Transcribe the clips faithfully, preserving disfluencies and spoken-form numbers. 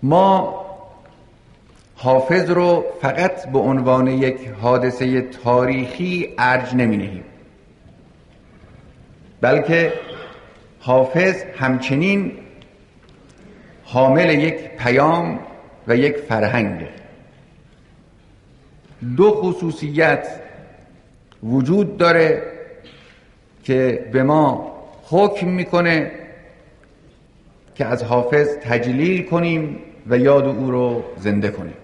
ما حافظ رو فقط به عنوان یک حادثه تاریخی ارج نمی نهیم، بلکه حافظ همچنین حامل یک پیام و یک فرهنگ. دو خصوصیت وجود داره که به ما حکم میکنه که از حافظ تجلیل کنیم و یاد او رو زنده کنیم.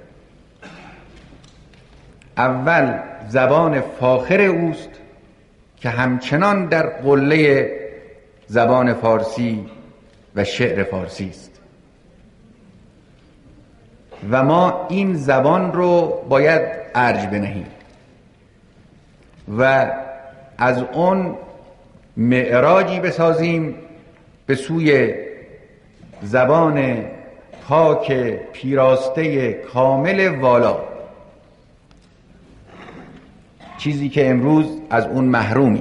اول زبان فاخر اوست که همچنان در قله زبان فارسی و شعر فارسی است و ما این زبان رو باید ارج بنهیم و از اون معراجی بسازیم به سوی زبان پاک پیراسته کامل والا، چیزی که امروز از اون محرومیم.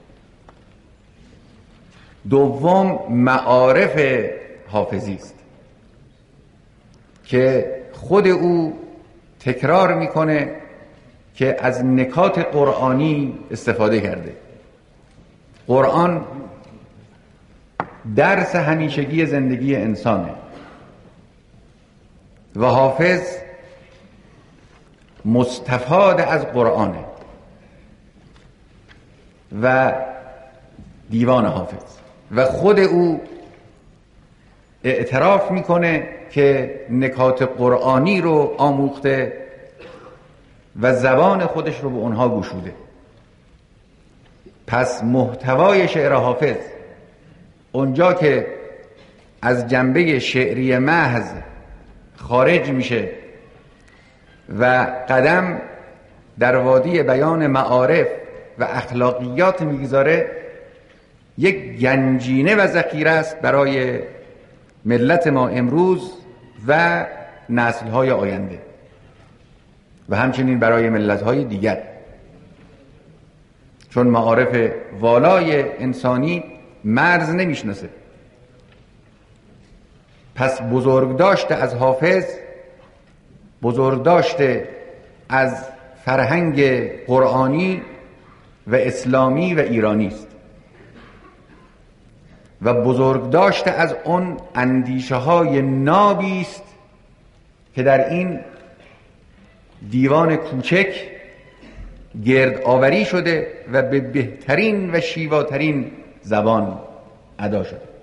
دوم معارف حافظی است که خود او تکرار میکنه که از نکات قرآنی استفاده کرده. قرآن درس همیشگی زندگی انسانه و حافظ مستفاد از قرآنه و دیوان حافظ و خود او اعتراف میکنه که نکات قرآنی رو آموخته و زبان خودش رو به اونها گشوده. پس محتوای شعر حافظ اونجا که از جنبه شعری محض خارج میشه و قدم در وادی بیان معارف و اخلاقیات میگذاره، یک گنجینه و ذخیره است برای ملت ما امروز و نسل‌های آینده و همچنین برای ملت‌های دیگر، چون معارف والای انسانی مرز نمیشناسه. پس بزرگ داشته از حافظ بزرگ داشته از فرهنگ قرآنی و اسلامی و ایرانی است و بزرگ داشته از اون اندیشه های نابی است که در این دیوان کوچک گرد آوری شده و به بهترین و شیواترین زبان ادا شده.